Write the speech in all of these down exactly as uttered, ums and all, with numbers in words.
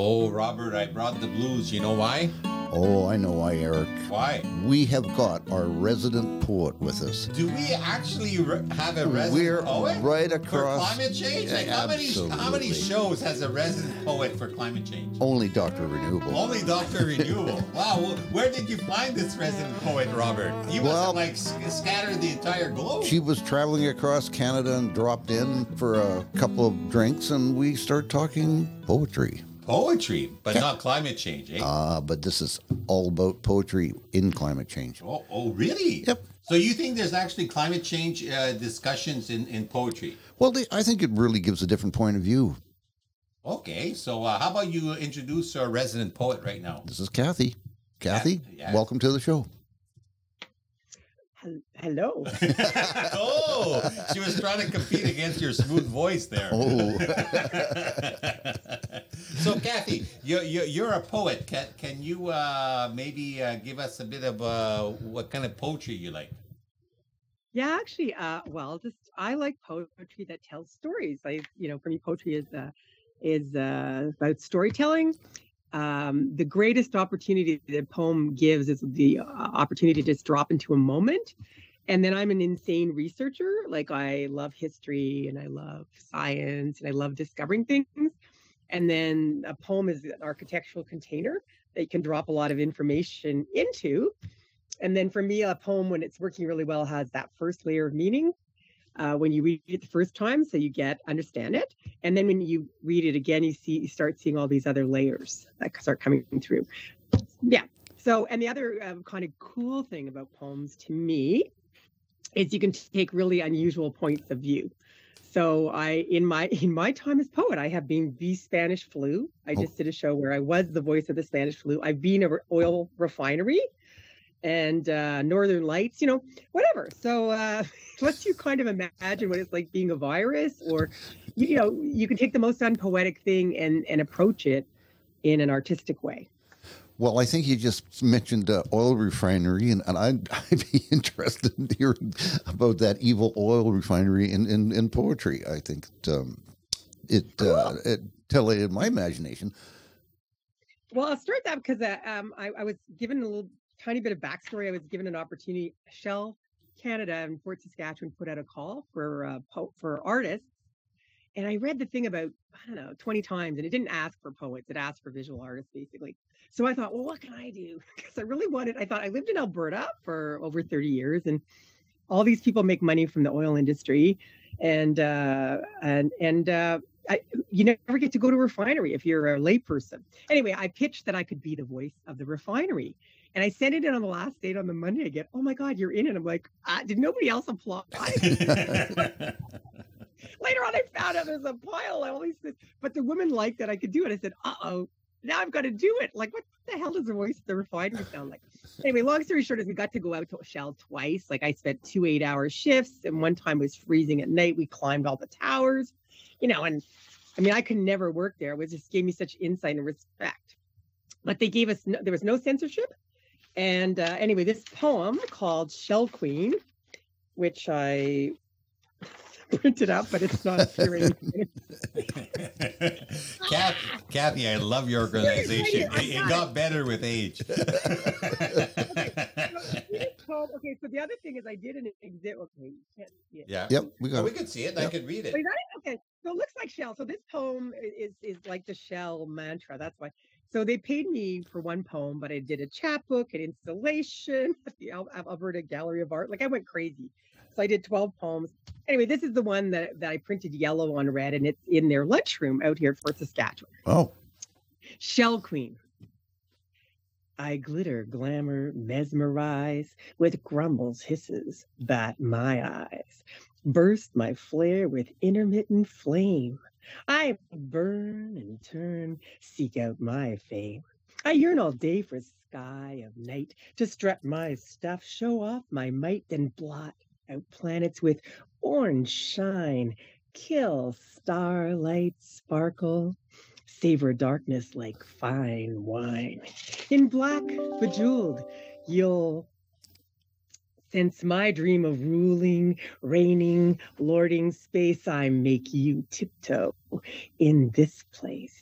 Oh, Robert, I brought the blues. You know why? Oh, I know why, Eric. Why? We have got our resident poet with us. Do we actually re- have a resident We're poet right for across. climate change? Yeah, Like how many how many absolutely. shows has a resident poet for climate change? Only Doctor Renewable. Only Doctor Renewable. Wow, well, where did you find this resident poet, Robert? You must Well- have like s- scattered the entire globe. She was traveling across Canada and dropped in for a couple of drinks, and we start talking poetry. Poetry, but not climate change, eh? Uh, but this is all about poetry in climate change. oh, oh, really? Yep. So you think there's actually climate change uh, discussions in, in poetry? Well, they, I think it really gives a different point of view. Okay, so uh, how about you introduce our resident poet right now? This is Kathy. Kathy, Yeah, yeah. welcome to the show. Hel- Hello. Oh, she was trying to compete against your smooth voice there. Oh, So, Kathy, you're, you're, you're a poet. Can, can you uh, maybe uh, give us a bit of uh, what kind of poetry you like? Yeah, actually, uh, well, just I like poetry that tells stories. I, you know, for me, poetry is uh, is uh, about storytelling. Um, the greatest opportunity that a poem gives is the uh, opportunity to just drop into a moment. And then I'm an insane researcher. Like I love history and I love science and I love discovering things. And then a poem is an architectural container that you can drop a lot of information into. And then for me, a poem, when it's working really well, has that first layer of meaning uh, when you read it the first time, so you get understand it. And then when you read it again, you see you start seeing all these other layers that start coming through. Yeah. So, and the other um, kind of cool thing about poems to me is you can take really unusual points of view. So I, in my in my time as poet, I have been the Spanish flu. I just did a show where I was the voice of the Spanish flu. I've been a re- oil refinery and uh, Northern Lights, you know, whatever. So uh, lets you kind of imagine what it's like being a virus, or you, you know, you can take the most unpoetic thing and and approach it in an artistic way. well, I think you just mentioned uh, oil refinery, and, and I'd, I'd be interested in hearing about that evil oil refinery in, in, in poetry. I think um, it uh, it titillated my imagination. Well, I'll start that because uh, um, I, I was given a little tiny bit of backstory. I was given an opportunity. Shell Canada and Fort Saskatchewan put out a call for uh, po- for artists, and I read the thing about I don't know twenty times, and it didn't ask for poets; it asked for visual artists, basically. So I thought, well, what can I do? Because I really wanted. I thought I lived in Alberta for over thirty years, and all these people make money from the oil industry, and uh, and and uh, I, you never get to go to a refinery if you're a layperson. Anyway, I pitched that I could be the voice of the refinery, and I sent it in on the last date on the Monday. I get, oh my God, you're in it. I'm like, ah, did nobody else apply? Later on, I found out there's a pile of all these things, but the women liked that I could do it. I said, uh oh. Now I've got to do it. Like, what the hell does the voice of the refinery sound like? Anyway, long story short is we got to go out to Shell twice. Like I spent two eight-hour shifts, and one time was freezing at night. We climbed all the towers, you know, and I mean, I could never work there. It was just gave me such insight and respect. But they gave us, no, there was no censorship. And uh, anyway, this poem called Shell Queen, which I printed up, but it's not appearing. Kathy, Kathy, I love your organization. It, I it got got better with age. So, okay, so the other thing is I did an exhibit. Okay, you can't see it. Yeah. Yep, we Oh, got we it. could see it. I Yep. could read it. Wait, that- okay, so it looks like Shell. So this poem i- is is like the Shell mantra. That's why. So they paid me for one poem, but I did a chapbook, an installation at the Al- Al- Alberta Gallery of Art. Like I went crazy. So I did twelve poems. Anyway, this is the one that, that I printed yellow on red, and it's in their lunchroom out here at Fort Saskatchewan. Oh, Shell Queen. I glitter, glamour, mesmerize, with grumbles, hisses, bat my eyes, burst my flare with intermittent flame. I burn and turn, seek out my fame. I yearn all day for sky of night, to strut my stuff, show off my might, then blot out planets with orange shine, kill starlight sparkle, savor darkness like fine wine. In black, bejeweled, you'll sense my dream of ruling, reigning, lording space. I make you tiptoe in this place,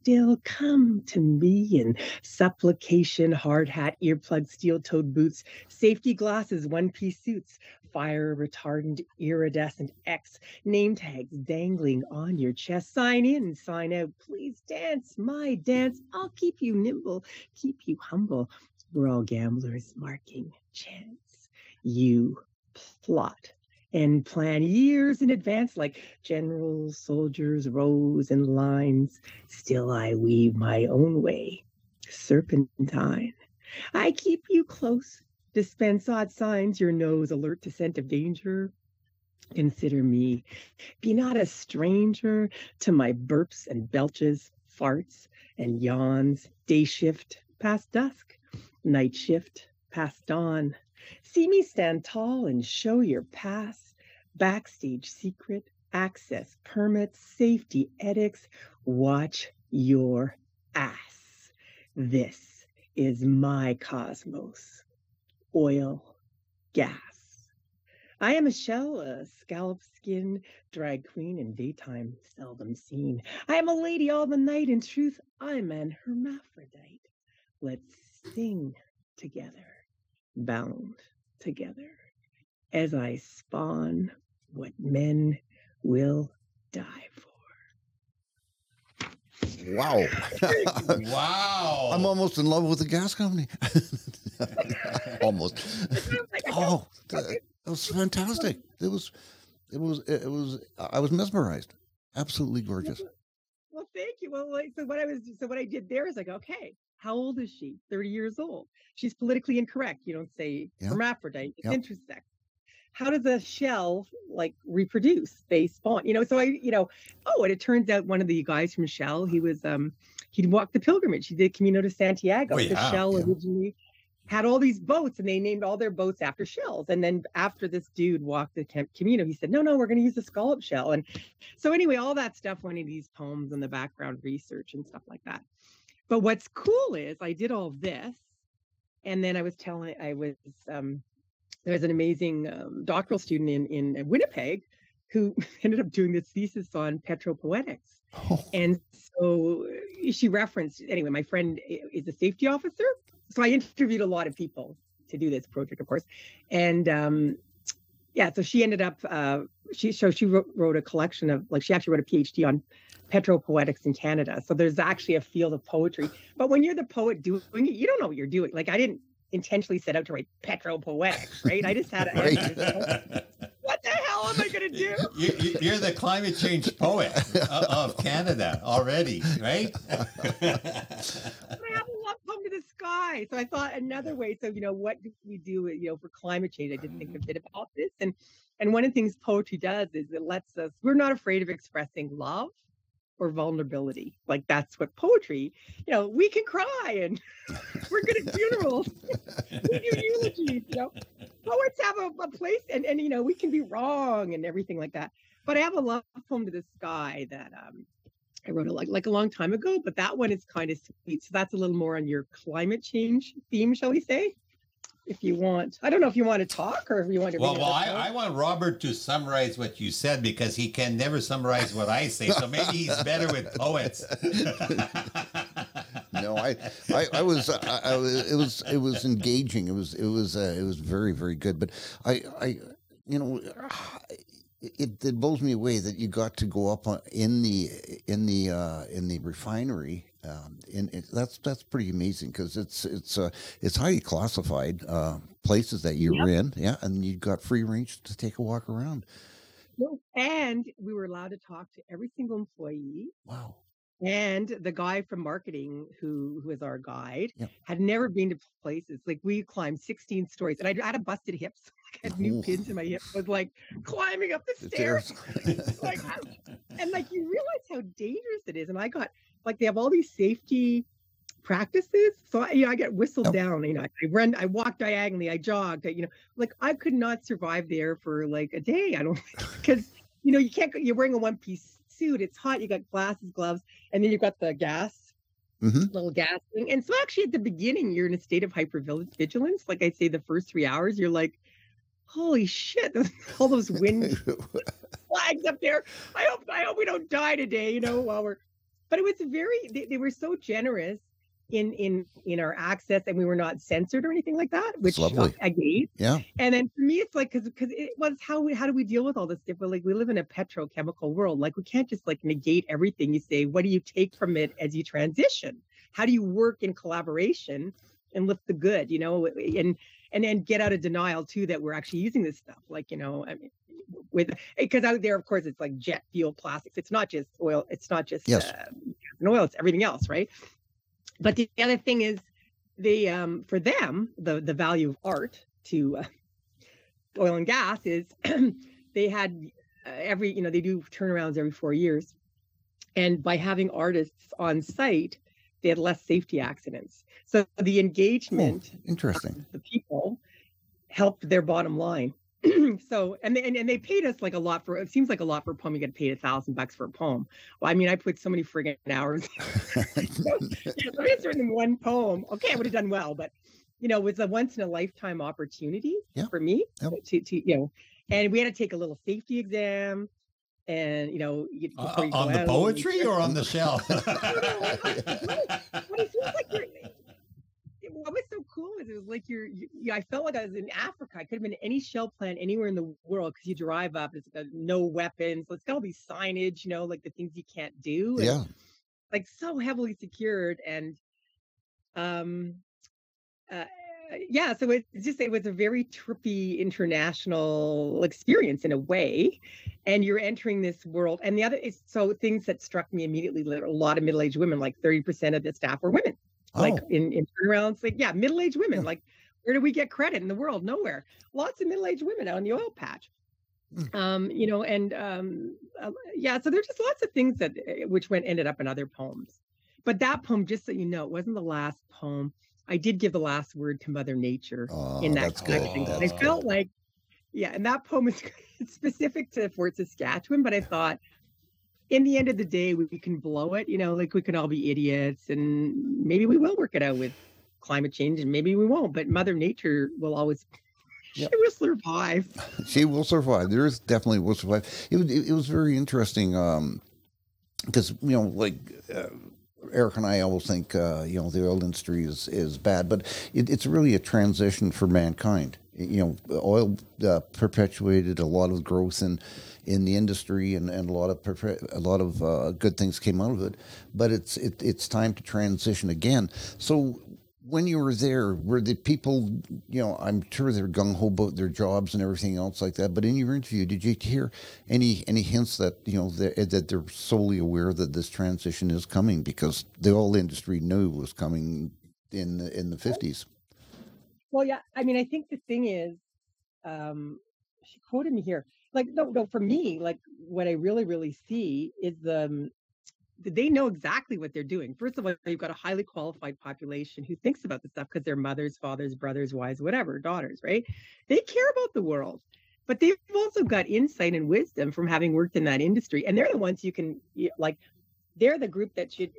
still come to me in supplication, hard hat, earplugs, steel-toed boots, safety glasses, one-piece suits, fire retardant, iridescent X, name tags dangling on your chest. Sign in, sign out. Please dance my dance. I'll keep you nimble, keep you humble. We're all gamblers marking chance. You plot and plan years in advance like generals, soldiers, rows and lines. Still I weave my own way, serpentine. I keep you close, dispense odd signs, your nose alert to scent of danger. Consider me, be not a stranger to my burps and belches, farts and yawns. Day shift past dusk, night shift past dawn. See me stand tall and show your pass, backstage secret, access permits, safety edicts. Watch your ass. This is my cosmos. Oil, gas. I am a shell, a scallop skin, drag queen in daytime, seldom seen. I am a lady all the night. In truth, I'm an hermaphrodite. Let's sing together, bound together, as I spawn what men will die for. Wow. Wow. I'm almost in love with the gas company. Almost. Oh, that, that was fantastic. It was, it was, it was, I was mesmerized. Absolutely gorgeous. Well, thank you. Well, like, so what I was, so what I did there is like, okay, how old is she? thirty years old. She's politically incorrect. You don't say Yeah. hermaphrodite. It's Yep. intersex. How does a shell like reproduce? They spawn, you know. So I, you know, oh, and it turns out one of the guys from Shell, he was, um, he'd walked the pilgrimage. He did Camino de Santiago. Oh, The yeah, Shell yeah. originally had all these boats, and they named all their boats after shells. And then after this dude walked the Cam- Camino, he said, "No, no, we're going to use the scallop shell." And so anyway, all that stuff went into these poems and the background research and stuff like that. But what's cool is I did all this, and then I was telling, I was, um, there was an amazing um, doctoral student in, in Winnipeg who ended up doing this thesis on petropoetics. Oh, And so she referenced, anyway, my friend is a safety officer. So I interviewed a lot of people to do this project, of course. And um, yeah, so she ended up, uh, she so she wrote, wrote a collection of, like, she actually wrote a PhD on petropoetics in Canada. So there's actually a field of poetry. But when you're the poet doing it, you don't know what you're doing. Like, I didn't intentionally set out to write petropoetics, right? I just had a Right. what the hell am I going to do? You, you, you're the climate change poet of, of Canada already, right? I have a love poem to the sky. So I thought another way. So, you know, what do we do, you know, for climate change? I did think a bit about this. And and one of the things poetry does is it lets us, we're not afraid of expressing love or vulnerability. Like, that's what poetry, you know, we can cry and we're good at funerals. We do eulogies, you know. Poets have a, a place, and, and, you know, we can be wrong and everything like that. But I have a love poem to the sky that um, I wrote it like, like a long time ago, but that one is kind of sweet. So that's a little more on your climate change theme, shall we say? If you want, I don't know if you want to talk or if you want to. Well, read well, another I, I poem. want Robert to summarize what you said because he can never summarize what I say. So maybe he's better with poets. no, I, I, I was, I, I was, it was, it was engaging. It was, it was, uh, it was very, very good. But I, I, you know, it, it blows me away that you got to go up on, in the, in the, uh, in the refinery. Um, and it, that's that's pretty amazing because it's it's uh, it's highly classified uh, places that you're Yep. in, yeah, and you got free range to take a walk around. No, and we were allowed to talk to every single employee. Wow. And the guy from marketing, who who is our guide, Yep. had never been to places. Like, we climbed sixteen stories, and I had a busted hips. I had new Ooh. pins in my hip. I was like climbing up the stairs. Like, ouch. And like, you realize how dangerous it is. And I got, like, they have all these safety practices. So I, you know, I get whistled Yep. down. You know, I run, I walk diagonally, I jogged. I, you know, like, I could not survive there for like a day. I don't, because you know, you can't. go- You're wearing a one piece suit. It's hot. You got glasses, gloves, and then you've got the gas, hmm little gas thing. And so actually, at the beginning, you're in a state of hypervigilance. Like I say, the first three hours, you're like, holy shit, all those wind flags up there. I hope I hope we don't die today, you know, while we're but it was very, they, they were so generous in in in our access, and we were not censored or anything like that, which uh, I gave. Yeah. And then for me, it's like, because because it was how we how do we deal with all this stuff? But like, we live in a petrochemical world. Like, we can't just like negate everything. You say, what do you take from it as you transition? How do you work in collaboration and lift the good? You know, and and then get out of denial too that we're actually using this stuff. Like, you know, I mean, with because out there, of course, it's like jet fuel, plastics. It's not just oil. It's not just yes. uh, oil. It's everything else, right? But the other thing is, they um, for them, the the value of art to uh, oil and gas is they had uh, every, you know, they do turnarounds every four years. And by having artists on site, they had less safety accidents. So the engagement oh, interesting. of the people helped their bottom line. So, and they, and, and they paid us like a lot for, it seems like a lot for a poem. You get paid a thousand bucks for a poem. Well, I mean, I put so many friggin' hours. So, you know, it's written one poem. Okay, I would have done well, but you know, it was a once in a lifetime opportunity yeah. for me yep. to, to, you know, and we had to take a little safety exam. And you know, you, uh, you on the poetry and, or on the shell? What was so cool is it was like you're, you, I felt like I was in Africa. I could have been any shell plant anywhere in the world, because you drive up, it's got no weapons. So it's got all these signage, you know, like the things you can't do. And, yeah. like so heavily secured. And um, uh, yeah, so it's just, it was a very trippy international experience in a way. And you're entering this world. And the other is, so things that struck me immediately, a lot of middle-aged women, like thirty percent of the staff were women. Like oh. in, in turnarounds, like, yeah, middle-aged women, yeah. like, where do we get credit in the world? Nowhere. Lots of middle-aged women out in the oil patch. Mm. Um, you know, and um, uh, yeah, so there's just lots of things that, which went, ended up in other poems. But that poem, just so you know, it wasn't the last poem. I did give the last word to Mother Nature oh, in that collection. I felt like, yeah, and that poem is specific to Fort Saskatchewan, but I thought, in the end of the day, we, we can blow it, you know, like we can all be idiots, and maybe we will work it out with climate change, and maybe we won't, but Mother Nature will always, yep. she will survive. She will survive. There is definitely will survive. It, it, it was very interesting um, because, you know, like uh, Eric and I always think, uh, you know, the oil industry is, is bad, but it, it's really a transition for mankind. You know, oil uh, perpetuated a lot of growth in in the industry, and, and a lot of a lot of uh, good things came out of it. But it's it, it's time to transition again. So when you were there, were the people, you know, I'm sure they're gung ho about their jobs and everything else like that. But in your interview, did you hear any any hints that, you know, that, that they're solely aware that this transition is coming, because the oil industry knew it was coming in the, in the fifties? Well, yeah, I mean, I think the thing is, um, she quoted me here. Like, no, no, for me, like, what I really, really see is the, um, they know exactly what they're doing. First of all, you've got a highly qualified population who thinks about this stuff because they're mothers, fathers, brothers, wives, whatever, daughters, right? They care about the world, but they've also got insight and wisdom from having worked in that industry. And they're the ones you can, like, they're the group that should,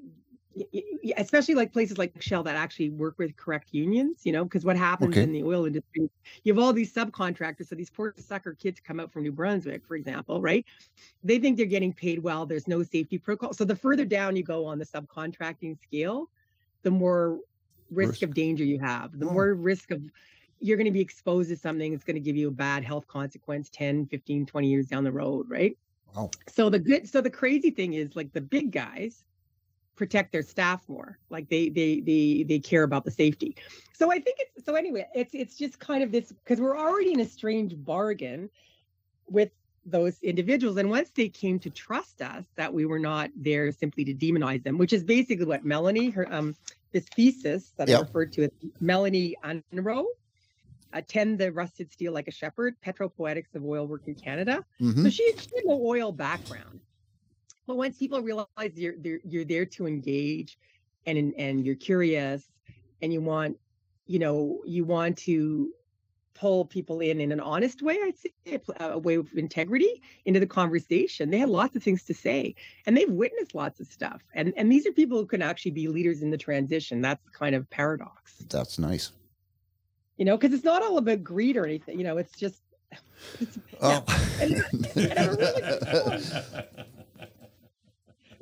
especially like places like Shell that actually work with correct unions, you know, because what happens okay. in the oil industry, you have all these subcontractors. So these poor sucker kids come out from New Brunswick, for example, right? They think they're getting paid well. There's no safety protocol. So the further down you go on the subcontracting scale, the more risk, risk. of danger you have, the oh. more risk of you're going to be exposed to something that's going to give you a bad health consequence ten, fifteen, twenty years down the road, right? Wow. So the good, so the crazy thing is, like, the big guys protect their staff more, like they they they they care about the safety. So I think it's, so anyway, it's it's just kind of this, because we're already in a strange bargain with those individuals, and once they came to trust us that we were not there simply to demonize them, which is basically what Melanie, her um this thesis that yep. I referred to as Melanie Unroe, Attend the Rusted Steel Like a Shepherd, Petropoetics of Oil Work in Canada. Mm-hmm. So she, she had no oil background. But once people realize you're you're, you're there to engage, and and you're curious, and you want, you know, you want to pull people in in an honest way, I'd say a, a way of integrity into the conversation. They had lots of things to say, and they've witnessed lots of stuff. And and these are people who can actually be leaders in the transition. That's the kind of paradox. That's nice. You know, because it's not all about greed or anything. You know, it's just. It's, oh. yeah. and, and really,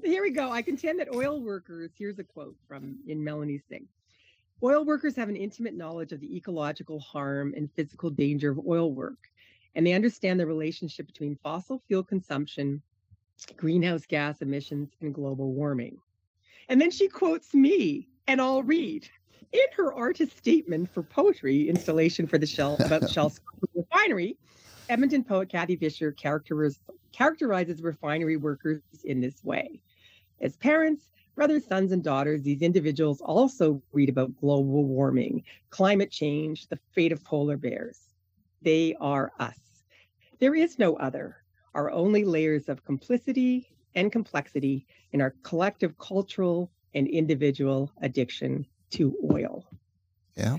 Here we go. I contend that oil workers, here's a quote from in Melanie Singh. Oil workers have an intimate knowledge of the ecological harm and physical danger of oil work, and they understand the relationship between fossil fuel consumption, greenhouse gas emissions, and global warming. And then she quotes me, and I'll read. In her artist statement for poetry installation for the Shell about Shell refinery, Edmonton poet Kathy Fisher characterizes, characterizes refinery workers in this way. As parents, brothers, sons, and daughters, these individuals also read about global warming, climate change, the fate of polar bears. They are us. There is no other. Our only layers of complicity and complexity in our collective cultural and individual addiction to oil. Yeah.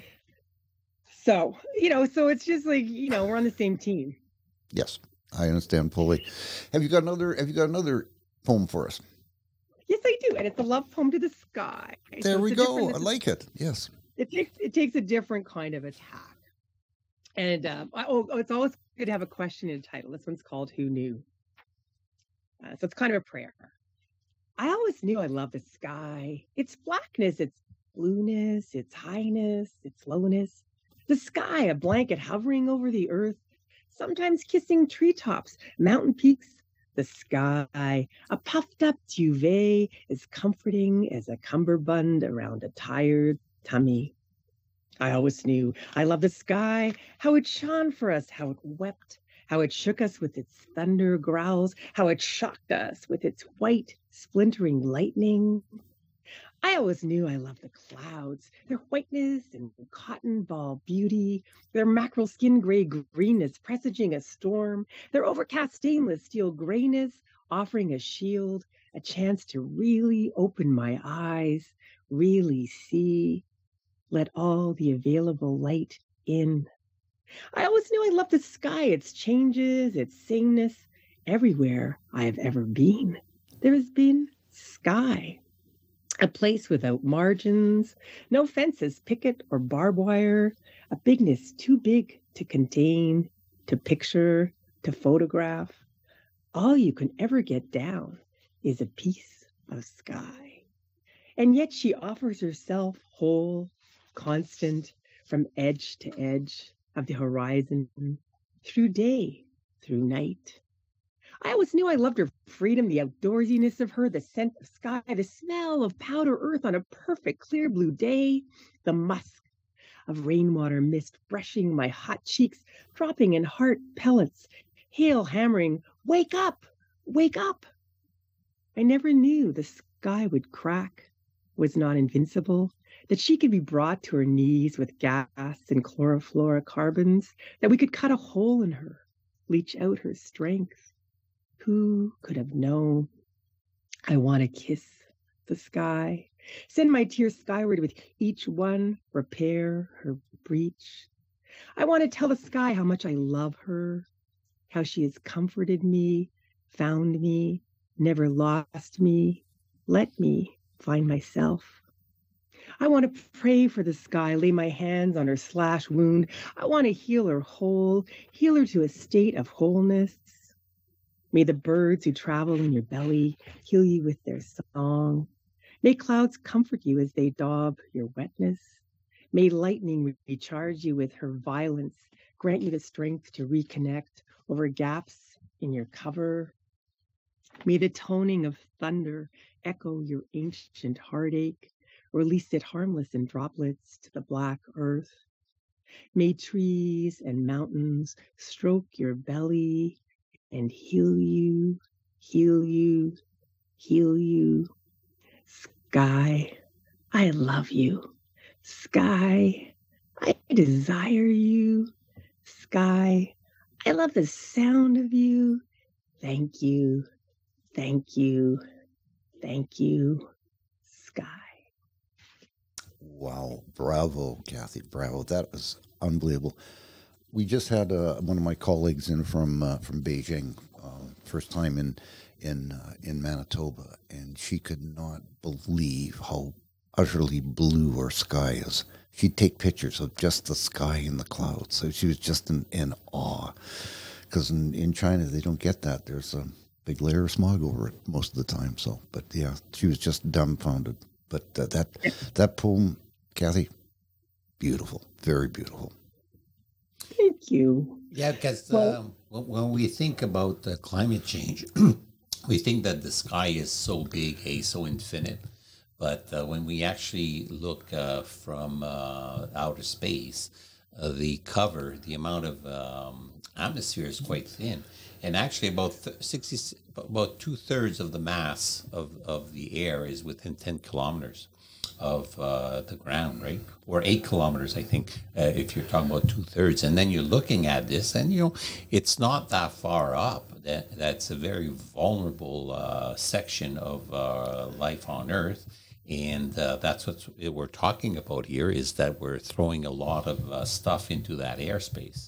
So, you know, so it's just like, you know, we're on the same team. Yes, I understand fully. Have you got another have you got another poem for us? Yes, I do. And it's a love poem to the sky. There so we go. I like it. Yes. It takes it takes a different kind of attack. And um, oh, it's always good to have a question in a title. This one's called Who Knew? Uh, so it's kind of a prayer. I always knew I loved the sky. Its blackness, its blueness, its highness, its lowness. The sky, a blanket hovering over the earth, sometimes kissing treetops, mountain peaks. The sky, a puffed up duvet, as comforting as a cummerbund around a tired tummy. I always knew I loved the sky, how it shone for us, how it wept, how it shook us with its thunder growls, how it shocked us with its white, splintering lightning. I always knew I loved the clouds, their whiteness and cotton ball beauty, their mackerel skin gray greenness presaging a storm, their overcast stainless steel grayness offering a shield, a chance to really open my eyes, really see, let all the available light in. I always knew I loved the sky, its changes, its sameness. Everywhere I have ever been, there has been sky. A place without margins, no fences, picket, or barbed wire, a bigness too big to contain, to picture, to photograph. All you can ever get down is a piece of sky. And yet she offers herself whole, constant, from edge to edge of the horizon, through day, through night. I always knew I loved her freedom, the outdoorsiness of her, the scent of sky, the smell of powder earth on a perfect clear blue day, the musk of rainwater mist brushing my hot cheeks, dropping in heart pellets, hail hammering, wake up, wake up. I never knew the sky would crack, was not invincible, that she could be brought to her knees with gas and chlorofluorocarbons, that we could cut a hole in her, leach out her strength. Who could have known? I want to kiss the sky, send my tears skyward with each one, repair her breach. I want to tell the sky how much I love her, how she has comforted me, found me, never lost me, let me find myself. I want to pray for the sky, lay my hands on her slash wound. I want to heal her whole, heal her to a state of wholeness. May the birds who travel in your belly heal you with their song. May clouds comfort you as they daub your wetness. May lightning recharge you with her violence, grant you the strength to reconnect over gaps in your cover. May the toning of thunder echo your ancient heartache, release it harmless in droplets to the black earth. May trees and mountains stroke your belly and heal you, heal you, heal you. Sky, I love you. Sky, I desire you. Sky, I love the sound of you. Thank you, thank you, thank you, sky. Wow, bravo, Kathy, bravo. That was unbelievable. We just had uh, one of my colleagues in from uh, from Beijing, uh, first time in in uh, in Manitoba, and she could not believe how utterly blue our sky is. She'd take pictures of just the sky and the clouds, so she was just in, in awe. Because in, in China they don't get that. There's a big layer of smog over it most of the time. So, but yeah, she was just dumbfounded. But uh, that that poem, Kathy, beautiful, very beautiful. Thank you. Yeah, because Well- um, when, when we think about uh, climate change, we think that the sky is so big, hey, so infinite. But uh, when we actually look uh, from uh, outer space, uh, the cover, the amount of um, atmosphere is quite thin, and actually about th- sixty, about two thirds of the mass of, of the air is within ten kilometers of uh, the ground, right? Or eight kilometers, I think, uh, if you're talking about two thirds. And then you're looking at this, and you know, it's not that far up. That that's a very vulnerable uh, section of uh, life on Earth. And uh, that's what we're talking about here, is that we're throwing a lot of uh, stuff into that airspace.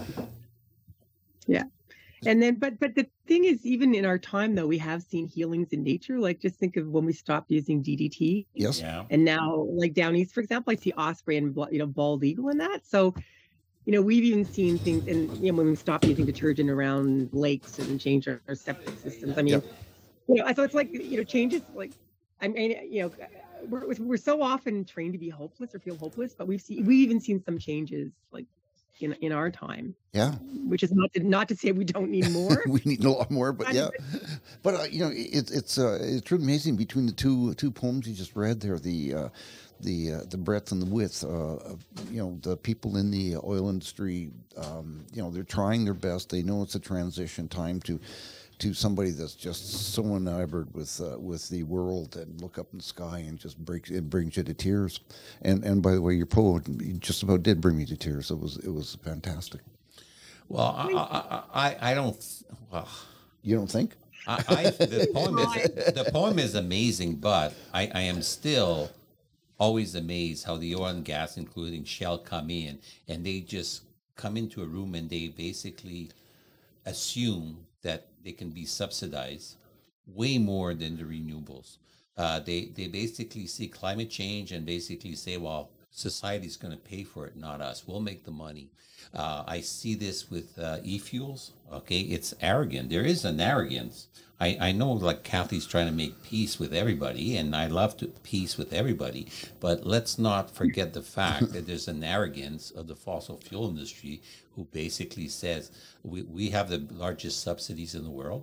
Yeah. And then, but but the thing is, even in our time, though, we have seen healings in nature. Like, just think of when we stopped using D D T, Yes. Yeah. and now, like down east, for example, I see osprey and bl- you know bald eagle in that. So, you know, we've even seen things, and you know, when we stopped using detergent around lakes and changed our, our septic systems. I mean, Yep. you know, so it's like you know, changes. Like, I mean, you know, we're we're so often trained to be hopeless or feel hopeless, but we've seen we've even seen some changes, like in in our time, Yeah. which is not to, not to say we don't need more. We need a lot more, but But- yeah, but uh, you know, it, it's uh, it's really amazing between the two two poems you just read there, the uh, the uh, the breadth and the width. Uh, of, you know, the people in the oil industry, um, you know, they're trying their best. They know it's a transition time to to somebody that's just so enamored with uh, with the world, and look up in the sky and just breaks it brings you to tears. And and by the way, your poem just about did bring me to tears. It was it was fantastic. Well, I I, I, I don't. Well, You don't think? I, I the poem is the poem is amazing, but I, I am still always amazed how the oil and gas, including Shell, come in and they just come into a room and they basically assume that they can be subsidized way more than the renewables. Uh, they they basically see climate change and basically say, well, society's going to pay for it, not us. We'll make the money. Uh, I see this with uh, e-fuels. Okay, it's arrogant. There is an arrogance. I, I know, like Kathy's trying to make peace with everybody, and I love to peace with everybody. But let's not forget the fact that there's an arrogance of the fossil fuel industry, who basically says we, we have the largest subsidies in the world,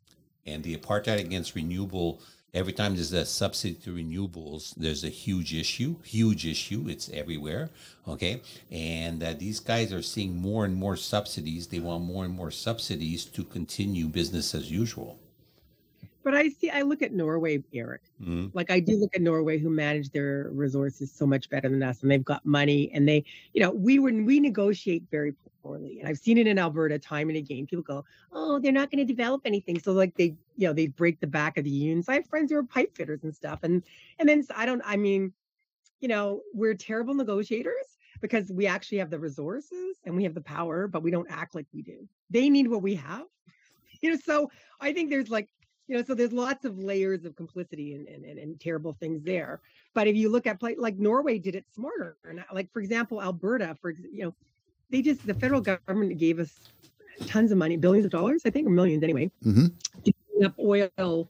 and the apartheid against renewable. Every time there's a subsidy to renewables, there's a huge issue, huge issue. It's everywhere, okay? And uh, these guys are seeing more and more subsidies. They want more and more subsidies to continue business as usual. But I see, I look at Norway, Eric. Mm-hmm. Like I do look at Norway, who manage their resources so much better than us, and they've got money, and they, you know, we were we negotiate very poorly, and I've seen it in Alberta time and again. People go, "Oh, they're not going to develop anything," so like they, you know, they break the back of the unions. I have friends who are pipe fitters and stuff, and and then I don't, I mean, you know, we're terrible negotiators because we actually have the resources and we have the power, but we don't act like we do. They need what we have, you know. So I think there's like. You know, so there's lots of layers of complicity and, and, and, and terrible things there. But if you look at play, like Norway did it smarter. And like, for example, Alberta, for you know, they just the federal government gave us tons of money, billions of dollars, I think, or millions anyway, Mm-hmm. to clean up oil,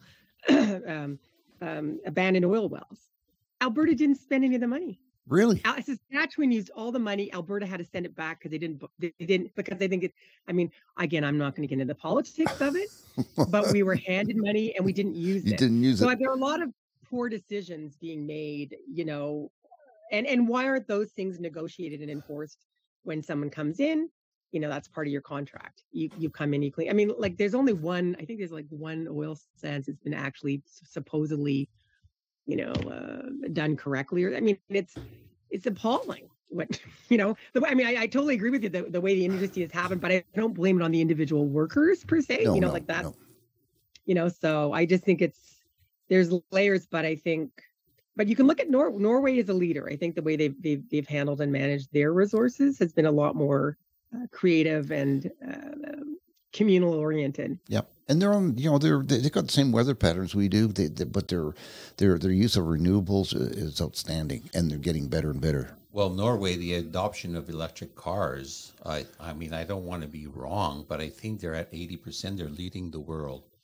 um, um, abandoned oil wells. Alberta didn't spend any of the money. Really? Al- Saskatchewan used all the money. Alberta had to send it back because they didn't. They didn't because they think it. I mean, again, I'm not going to get into the politics of it, but we were handed money and we didn't use You it. didn't use So it. there are a lot of poor decisions being made, you know, and and why aren't those things negotiated and enforced when someone comes in? You know, that's part of your contract. You you come in, you clean. I mean, like there's only one. I think there's like one oil sands that's been actually supposedly, you know, uh, done correctly. Or I mean, it's it's appalling. What you know, the, I mean, I, I totally agree with you. The, the way the industry has happened, but I don't blame it on the individual workers per se. No, you know, no, like that. no. You know, so I just think it's there's layers, but I think, but you can look at Nor- Norway as a leader. I think the way they've they've they've handled and managed their resources has been a lot more uh, creative and uh, communal oriented. Yep, and they're on. You know, they're they- they've got the same weather patterns we do. They, they, but their their their use of renewables is outstanding, and they're getting better and better. Well, Norway, the adoption of electric cars, I, I mean, I don't want to be wrong, but I think they're at eighty percent. They're leading the world.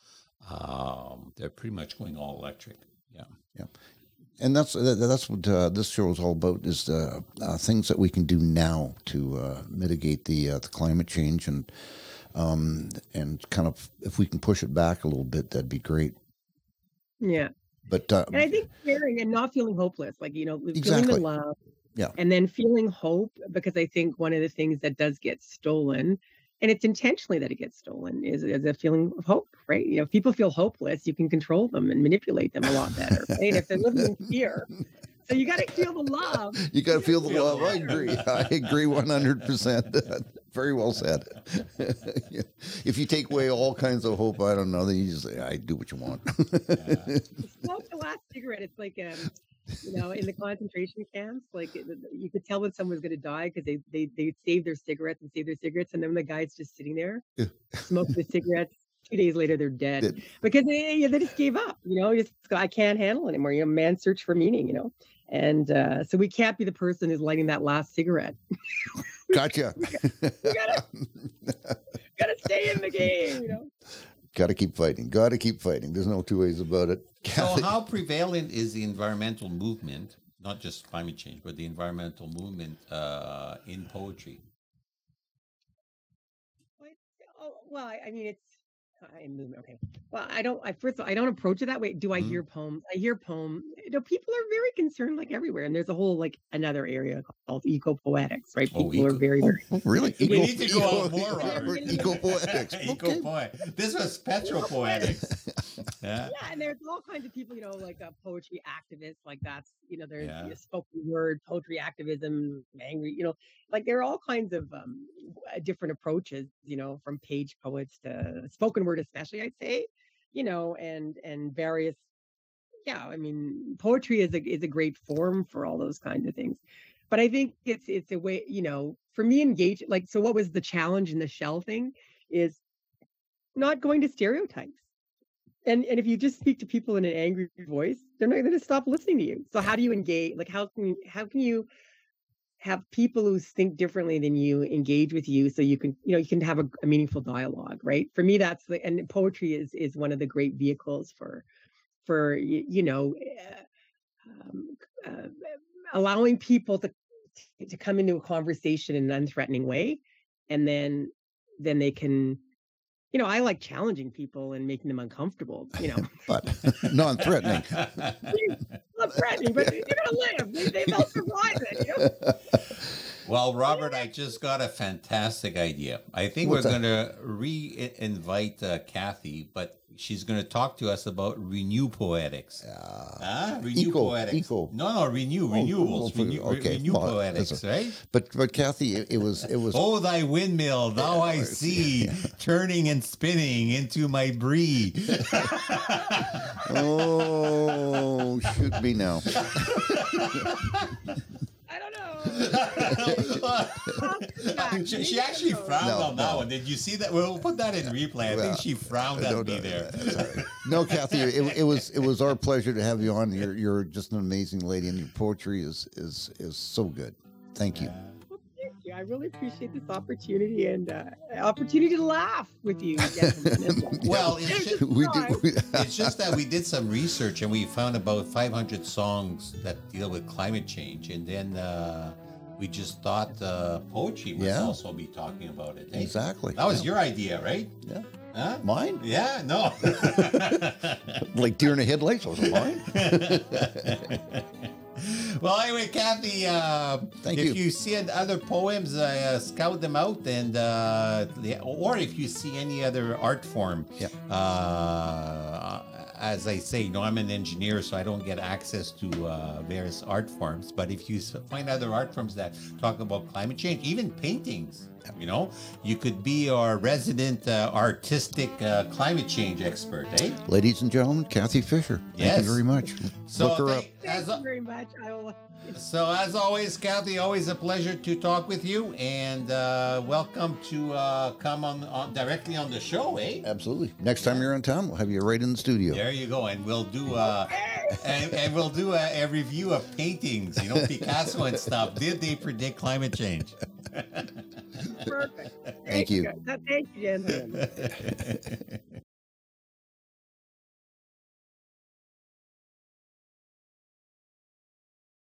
Um, they're pretty much going all electric. Yeah. Yeah. And that's that's what uh, this show is all about: is uh, uh, things that we can do now to uh, mitigate the uh, the climate change, and um, and kind of if we can push it back a little bit, that'd be great. Yeah. But uh, and I think caring and not feeling hopeless, like, you know, feeling Exactly. the love, Yeah. and then feeling hope, because I think one of the things that does get stolen, and it's intentionally that it gets stolen, is, is a feeling of hope, right? You know, if people feel hopeless, you can control them and manipulate them a lot better, right? If they're living in fear. So you got to feel the love. you got to feel the Feel love. the I love. agree. I agree one hundred percent. Very well said. If you take away all kinds of hope, I don't know, then you just say, I do what you want. Smoke the last cigarette. It's like, um, you know, in the concentration camps, like it, you could tell when someone's going to die because they they they save their cigarettes and save their cigarettes, and then the guy's just sitting there, smoking the cigarettes. Two days later, they're dead Did- because they they just gave up. You know, just go, I can't handle it anymore. You know, man search for meaning. You know, and uh, so we can't be the person who's lighting that last cigarette. Gotcha. You gotta gotta stay in the game. You know. Got to keep fighting. Got to keep fighting. There's no two ways about it. So how prevalent is the environmental movement, not just climate change, but the environmental movement uh, in poetry? Oh, well, I, I mean, it's I movement. Okay. Well, I don't. I first of all, I don't approach it that way. Do I Mhm. hear poems? I hear poem. You know, people are very concerned, like everywhere, and there's a whole like another area called eco poetics, right? Oh, People are eco- very, very. Oh, really? We Eco- need to go on eco- more, Robert. Eco-poetics. Okay. Eco-poet. This was petropoetics. Yeah. Yeah, and there's all kinds of people, you know, like uh, poetry activists, like that's, you know, there's Yeah. you know, spoken word, poetry activism, angry, you know, like there are all kinds of um, uh, different approaches, you know, from page poets to spoken word, especially, I'd say, you know, and and various, yeah, I mean, poetry is a is a great form for all those kinds of things. But I think it's it's a way, you know, for me, engage like so. What was the challenge in the shell thing is not going to stereotypes. And and if you just speak to people in an angry voice, they're not going to stop listening to you. So how do you engage? Like how can you how can you have people who think differently than you engage with you so you can you know you can have a, a meaningful dialogue, right? For me, that's the and poetry is is one of the great vehicles for for you, you know uh, um, uh, allowing people to to come into a conversation in an unthreatening way, and then then they can. You know, I like challenging people and making them uncomfortable, you know. But non-threatening. Not threatening, but they're gonna live. They, they, they'll survive it, you know. Well, Robert, I just got a fantastic idea. I think What's we're that? going to re-invite uh, Kathy, but she's going to talk to us about Renew Poetics. Ah, Renew Eco, Poetics. eco. No, no, Renew, renewables. oh, renew, re- okay. renew Well, Poetics, listen. right? But but Kathy, it, it was it was Oh, thy windmill, thou I see, turning and spinning into my brie. oh shoot me now. I don't know. she, she actually frowned No, on that no. one. Did you see that? We'll put that in replay. I Well, think she frowned No, at me no, there. that's all right. No, Kathy, it, it was it was our pleasure to have you on. You're you're just an amazing lady, and your poetry is is is so good. Thank you. Well, thank you. I really appreciate this opportunity and uh, opportunity to laugh with you, gentlemen. Well, it's just, We do. We, it's just that we did some research and we found about five hundred songs that deal with climate change, and then uh, we just thought uh, poetry would Yeah. also be talking about it. eh? exactly. That was your idea, right? Yeah. Huh? Mine? Yeah, no. Like deer in the headlights? Was it mine? Well, anyway, Kathy, uh, Thank if you. you see other poems, uh, scout them out, and uh, the- or if you see any other art form, Yeah. uh, as I say, you know, I'm an engineer, so I don't get access to uh, various art forms. But if you s- find other art forms that talk about climate change, even paintings, you know, you could be our resident uh, artistic uh, climate change expert, eh? Ladies and gentlemen, Kathy Fisher. Thank Yes. you very much. So, Look her up. thank- Thank as, you very much. I will. So as always, Kathy, always a pleasure to talk with you, and uh, welcome to uh, come on, on directly on the show, eh? Absolutely. Next time you're in town, we'll have you right in the studio. There you go, and we'll do uh, and, and we'll do a, a review of paintings, you know, Picasso and stuff. Did they predict climate change? Perfect. Thank you. Thank you, gentlemen.